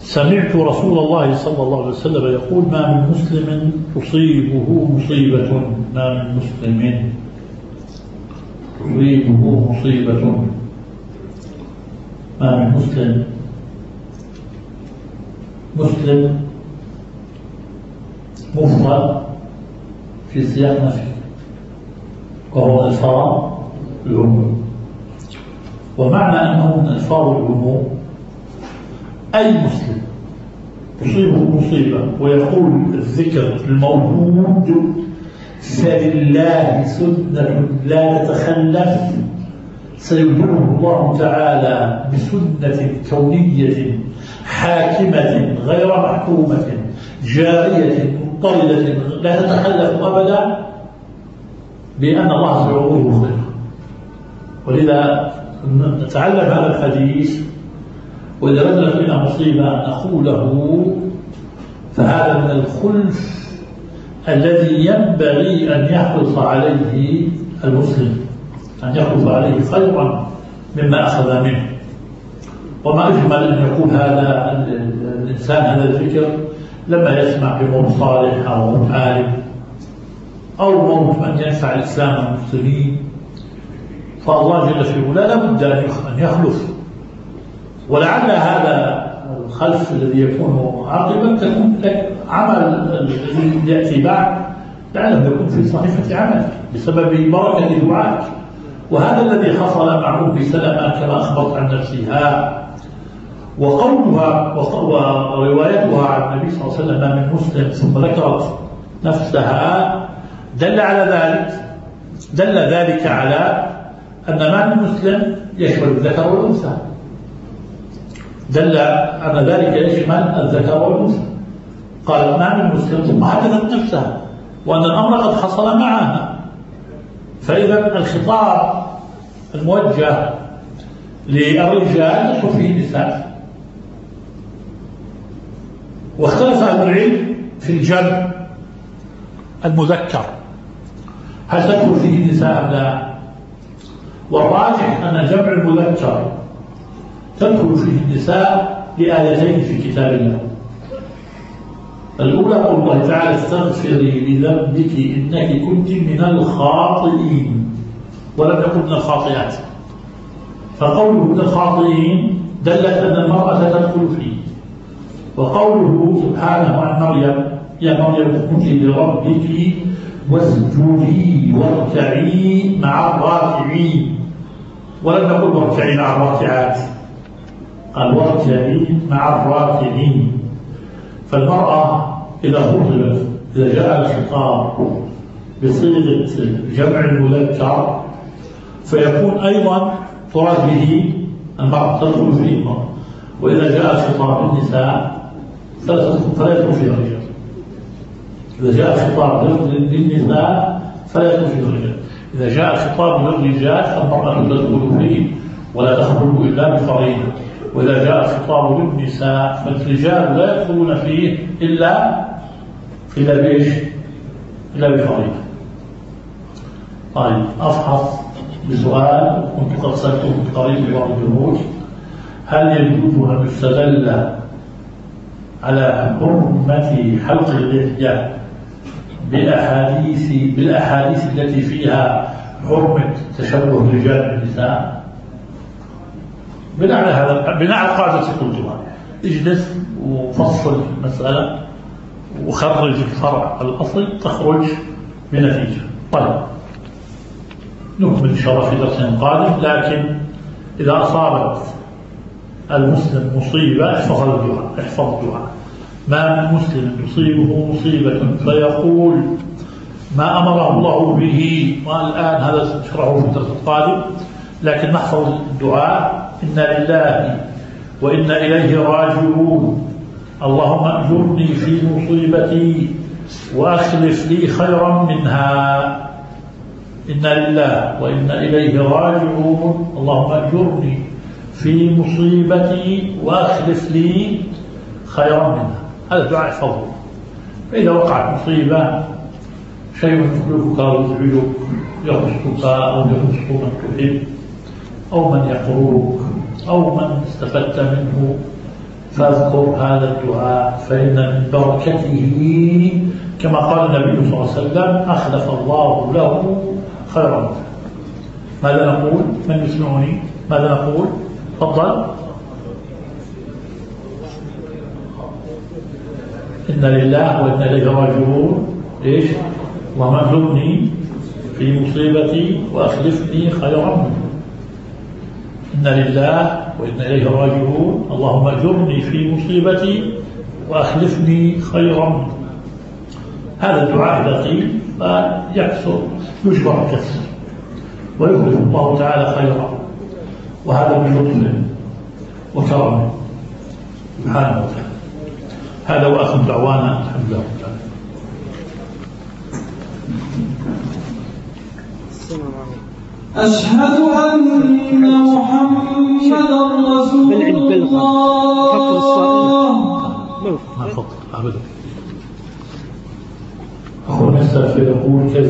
سمعت رسول الله صلى الله عليه وسلم يقول: ما من مسلم تصيبه مصيبة، ما من مسلم تصيبه مصيبة، ما من مسلم. مسلم مفرد في سياق نفي، وهو ألفاظ العموم، ومعنى أنه من ألفاظ العموم أي مسلم تصيبه مصيبة ويقول الذكر الموجود فلله سنة لا تتخلف سيبدله الله تعالى بسنة كونية حاكمة غير محكومة جارية مضطردة لا تتخلف أبدا، بأن الله سيعوضه خير. ولذا نتعلم هذا الحديث، وإذا نزلت بنا مصيبة نقول له فهذا من الخلف الذي ينبغي أن يحرص عليه المسلم، أن يحرص عليه خيرا مما أخذ منه. وما أجمل أن يقول هذا الإنسان هذا الذكر لما يسمع بموت صالح أو موت عالم أو موت من ينفع الإسلام والمسلمين، فالله جل في علاه لا بد أن يخلف. ولعل هذا الخلف الذي يكون عاقبا تكون عمل الذي يأتي بعد لعله يكون في صحيفة عمل بسبب بركة دعائك. وهذا الذي حصل مع أم سلمة كما أخبرت عن نفسها، وقولها وروايتها عن النبي صلى الله عليه وسلم من مسلم ثم ذكرت نفسها دل ذلك على أن ما من مسلم يشمل الذكر والأنثى، دل أن ذلك يشمل الذكر والأنثى. قال ما من مسلم ثم حدثت نفسها، وأن الأمر قد حصل معها. فإذا الخطاب الموجه للرجال يدخل فيه النساء. واختلف أهل العلم في الجمع المذكر هل تدخل فيه النساء أم لا؟ والراجح أن الجمع المذكر تدخل فيه النساء لآيتين في كتاب الله. الأولى قول الله تعالى: استغفري لذنبك إنك كنت من الخاطئين، ولم يقل من الخاطئات. فقوله من الخاطئين دلت أن المرأة تدخل فيه. وقوله سبحانه عن مريم: يا مريم اسجدي لربك واسجدي واركعي مع الراكعين، ولم يقل واركعي مع الراكعات، قال واركعي مع الراكعين. فالمرأة إذا خطبت، إذا جاء الخطاب بصيغة جمع المذكر فيكون أيضا تراد به المرأة، تدخل فيه المرأة. وإذا جاء الخطاب للنساء فلا يدخل فيه الرجال. إذا جاء الخطاب للنساء فلا يدخل فيه الرجال. إذا جاء الخطاب للرجال فالمرأة تدخل فيه ولا تخرج إلا بفريضة. وإذا جاء الخطاب للنساء فالرجال لا يدخلون فيه إلا بفريضة. طيب، أفحص بسؤال كنت قد سألته من قريب لبعض الجمهور: هل يجوز أن يستدل على حرمة حلق اللحية بالأحاديث التي فيها حرمة تشبه الرجال بالنساء؟ بناء على قاعدة قلتها، اجلس وفصل المسألة وخرج الفرع الأصل تخرج بنتيجة. طيب، نكمل إن شاء الله في درس قادم. لكن إذا أصابت المسلم مصيبة احفظ الدعاء. ما من مسلم تصيبه مصيبة فيقول ما أمره الله به، والآن هذا نشرحه في الدرس القادم، لكن نحفظ الدعاء: إنا لله وإنا إليه راجعون، اللهم أجرني في مصيبتي وأخلف لي خيرا منها. إنا لله وإنا إليه راجعون، اللهم أجرني في مصيبتي وأخلف لي خيرا منها. هذا الدعاء احفظه. فإذا وقعت مصيبة، شيء يخلفك أو يزعجك، يخصك أو يخص من تحب أو من يقربك أو من استفدت منه، فاذكر هذا الدعاء فإن من بركته كما قال النبي صلى الله عليه وسلم أخلف الله له خيرا. ماذا نقول؟ من يسمعني؟ ماذا نقول؟ تفضل. إن لله وإنا إليه راجعون. إيش؟ اللهم اجرني في مصيبتي وأخلفني خيرا منه. إن لله وإنا إليه راجعون. اللهم اجرني في مصيبتي وأخلفني خيرا منه. هذا الدعاء إذا قيل فيكثر يجبر الكسر ويخلف الله تعالى خيرا، وهذا من لطفه وكرمه سبحانه وتعالى. هذا وآخر دعوانا الحمد لله تعالى. أشهد أن محمدا رسول الله. ما فضل أبدا. أخونا السلف يقول